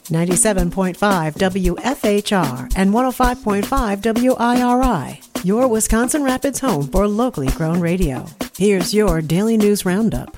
97.5 WFHR and 105.5 WIRI, your Wisconsin Rapids home for locally grown radio. Here's your Daily News Roundup.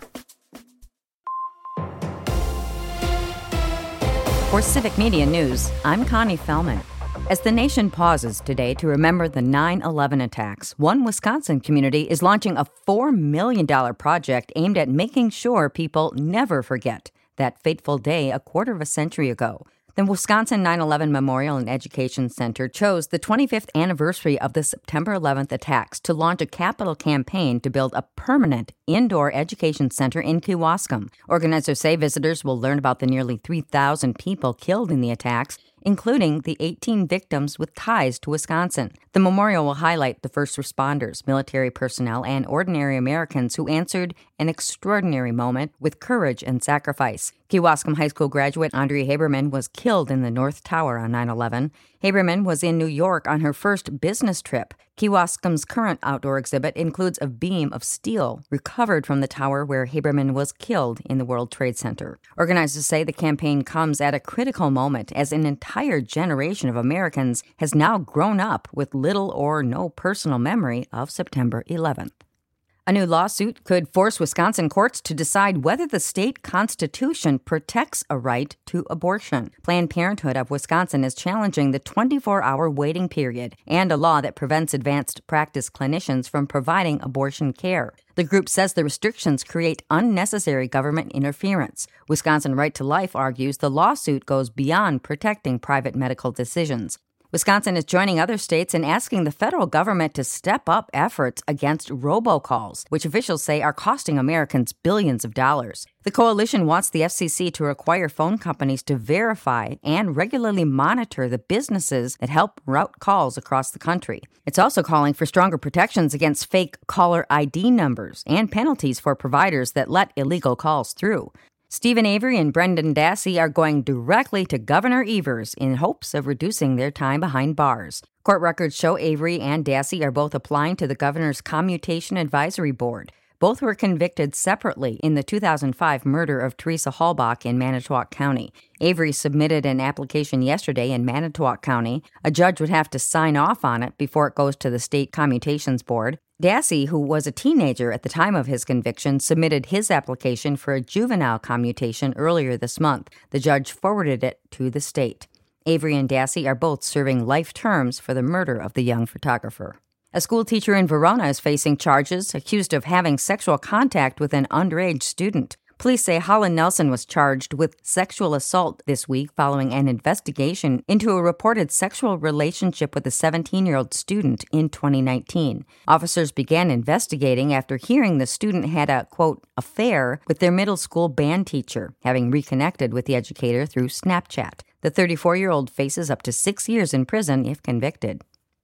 For Civic Media News, I'm Connie Fellman. As the nation pauses today to remember the 9/11 attacks, one Wisconsin community is launching a $4 million project aimed at making sure people never forget that fateful day a quarter of a century ago. The Wisconsin 9/11 Memorial and Education Center chose the 25th anniversary of the September 11th attacks to launch a capital campaign to build a permanent indoor education center in Kewaskum. Organizers say visitors will learn about the nearly 3,000 people killed in the attacks, including the 18 victims with ties to Wisconsin. The memorial will highlight the first responders, military personnel, and ordinary Americans who answered an extraordinary moment with courage and sacrifice. Kewaskum High School graduate Andrea Haberman was killed in the North Tower on 9/11. Haberman was in New York on her first business trip. Kewaskum's current outdoor exhibit includes a beam of steel recovered from the tower where Haberman was killed in the World Trade Center. Organizers say the campaign comes at a critical moment as an entire generation of Americans has now grown up with little or no personal memory of September 11th. A new lawsuit could force Wisconsin courts to decide whether the state constitution protects a right to abortion. Planned Parenthood of Wisconsin is challenging the 24-hour waiting period and a law that prevents advanced practice clinicians from providing abortion care. The group says the restrictions create unnecessary government interference. Wisconsin Right to Life argues the lawsuit goes beyond protecting private medical decisions. Wisconsin is joining other states in asking the federal government to step up efforts against robocalls, which officials say are costing Americans billions of dollars. The coalition wants the FCC to require phone companies to verify and regularly monitor the businesses that help route calls across the country. It's also calling for stronger protections against fake caller ID numbers and penalties for providers that let illegal calls through. Stephen Avery and Brendan Dassey are going directly to Governor Evers in hopes of reducing their time behind bars. Court records show Avery and Dassey are both applying to the governor's Commutation Advisory Board. Both were convicted separately in the 2005 murder of Teresa Hallbach in Manitowoc County. Avery submitted an application yesterday in Manitowoc County. A judge would have to sign off on it before it goes to the state commutations board. Dassey, who was a teenager at the time of his conviction, submitted his application for a juvenile commutation earlier this month. The judge forwarded it to the state. Avery and Dassey are both serving life terms for the murder of the young photographer. A school teacher in Verona is facing charges accused of having sexual contact with an underage student. Police say Holland Nelson was charged with sexual assault this week following an investigation into a reported sexual relationship with a 17-year-old student in 2019. Officers began investigating after hearing the student had a, quote, affair with their middle school band teacher, having reconnected with the educator through Snapchat. The 34-year-old faces up to 6 years in prison if convicted.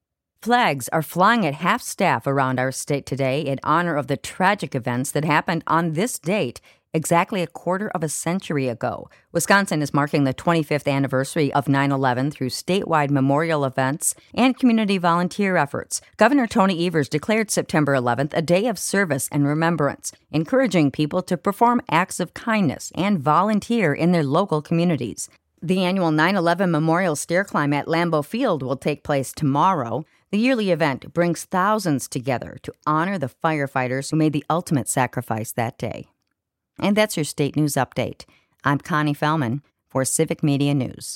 Flags are flying at half-staff around our state today in honor of the tragic events that happened on this date exactly a quarter of a century ago. Wisconsin is marking the 25th anniversary of 9/11 through statewide memorial events and community volunteer efforts. Governor Tony Evers declared September 11th a day of service and remembrance, encouraging people to perform acts of kindness and volunteer in their local communities. The annual 9/11 Memorial Stair Climb at Lambeau Field will take place tomorrow. The yearly event brings thousands together to honor the firefighters who made the ultimate sacrifice that day. And that's your state news update. I'm Connie Fellman for Civic Media News.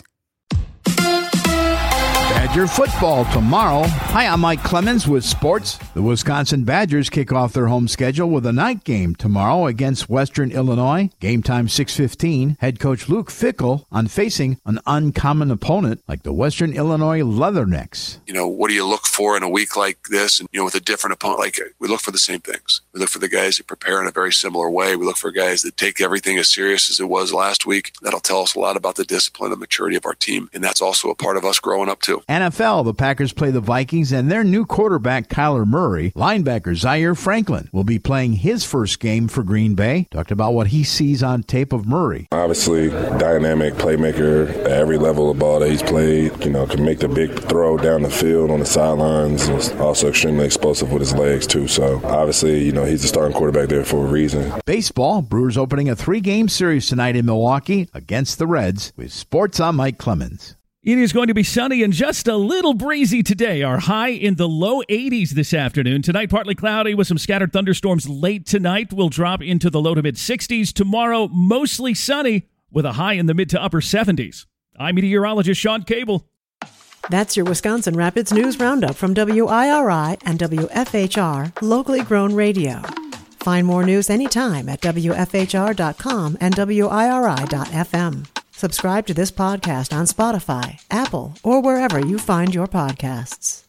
Badger football tomorrow. Hi, I'm Mike Clemens with sports. The Wisconsin Badgers kick off their home schedule with a night game tomorrow against Western Illinois. Game time 6:15. Head coach Luke Fickell on facing an uncommon opponent like the Western Illinois Leathernecks. What do you look for in a week like this? And, with a different opponent, we look for the same things. We look for the guys that prepare in a very similar way. We look for guys that take everything as serious as it was last week. That'll tell us a lot about the discipline and maturity of our team. And that's also a part of us growing up too. NFL, the Packers play the Vikings, and their new quarterback, Kyler Murray, linebacker Zaire Franklin, will be playing his first game for Green Bay. Talked about what he sees on tape of Murray. Obviously, dynamic playmaker at every level of ball that he's played. Can make the big throw down the field on the sidelines. He's also extremely explosive with his legs, too. So, obviously, he's the starting quarterback there for a reason. Baseball, Brewers opening a 3-game series tonight in Milwaukee against the Reds. With sports, I'm Mike Clemens. It is going to be sunny and just a little breezy today. Our high in the low 80s this afternoon. Tonight, partly cloudy with some scattered thunderstorms late tonight. We'll drop into the low to mid 60s. Tomorrow, mostly sunny with a high in the mid to upper 70s. I'm meteorologist Sean Cable. That's your Wisconsin Rapids News Roundup from WIRI and WFHR, locally grown radio. Find more news anytime at WFHR.com and WIRI.FM. Subscribe to this podcast on Spotify, Apple, or wherever you find your podcasts.